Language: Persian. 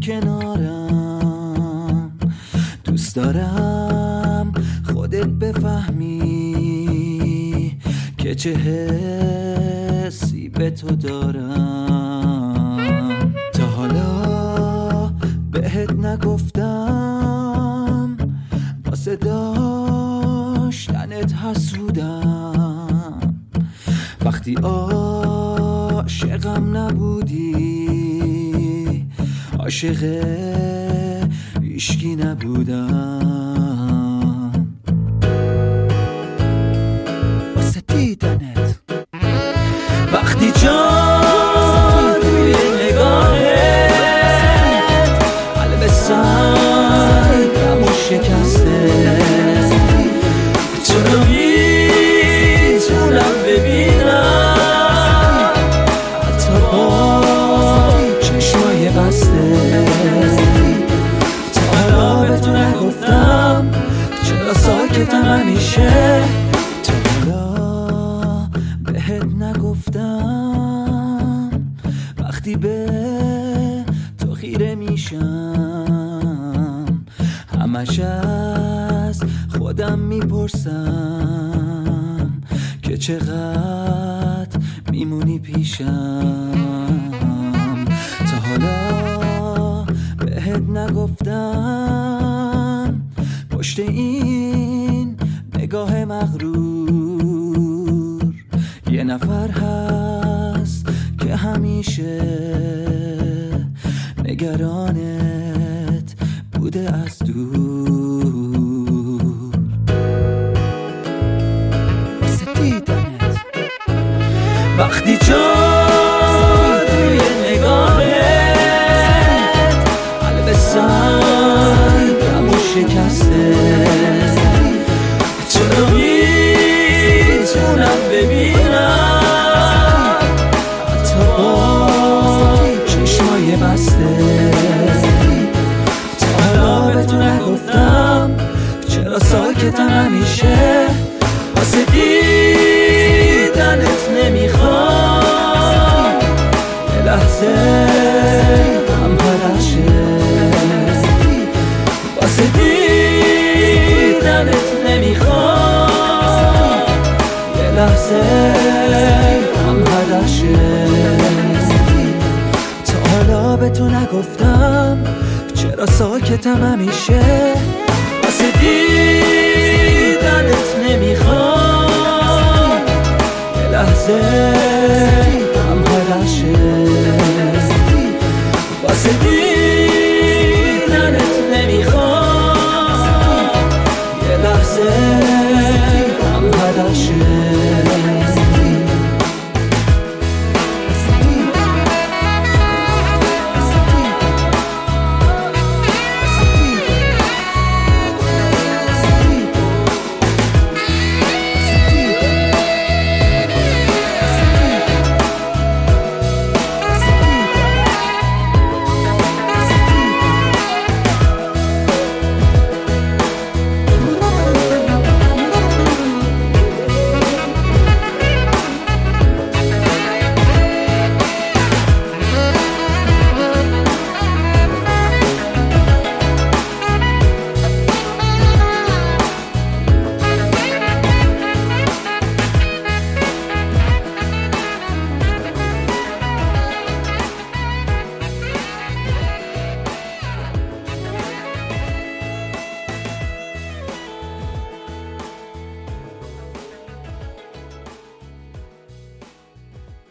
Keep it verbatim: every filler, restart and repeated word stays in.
کنارم. دوست دارم خودت بفهمی که چه حسی به تو دارم. تا حالا بهت نگفتم واسه داشتنت حسودم. وقتی عاشقم نبودی عاشق هیشکی نبودم. واسه دیدنت وقتی جان توی نگاهت قلب سنگم و شکسته. چرا میتونم ببینم حتی با چشمای بسته. تا حالا به تو نگفتم چرا ساکتم همیشه. تا حالا بهت نگفتم وقتی به تو خیره میشم همش از خودم میپرسم که چقدر میمونی پیشم. تا حالا بهت نگفتم پشت این نگاه مغرور یه نفر هست که همیشه نگرانت بوده از دور. واسه دیدنت وقتی جان توی نگاهت قلب سنگم و شکسته. چرا میتونم ببینم حتی با چشمای بسته. تا حالا به تو نگفتم چرا ساکتم همیشه. واسه دیدنت نمیخوام یه لحظه هم هدشه. واسه دیدنت نمیخوام یه لحظه هم هدشه. تا حالا به تو نگفتم چرا ساکتم همیشه. واسه دیدنت نمیخوام یه لحظه هم هدشه.